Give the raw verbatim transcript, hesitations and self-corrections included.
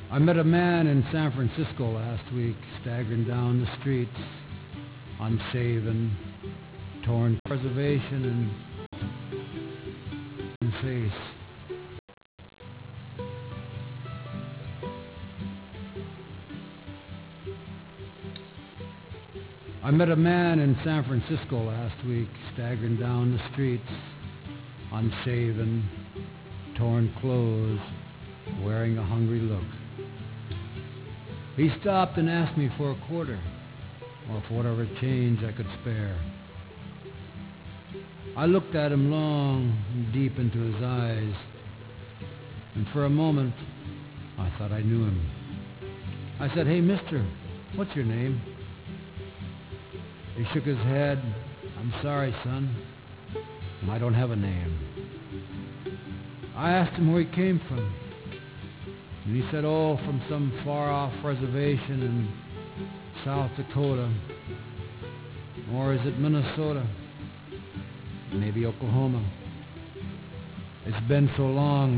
I met a man in San Francisco last week, staggering down the streets, unshaven, torn preservation and face. I met a man in San Francisco last week, staggering down the streets, unshaven, torn clothes, wearing a hungry look. He stopped and asked me for a quarter, or for whatever change I could spare. I looked at him long and deep into his eyes, and for a moment I thought I knew him. I said, "Hey, mister, what's your name?" He shook his head. "I'm sorry, son. I don't have a name." I asked him where he came from. And he said, "Oh, from some far-off reservation in South Dakota. Or is it Minnesota? Maybe Oklahoma. It's been so long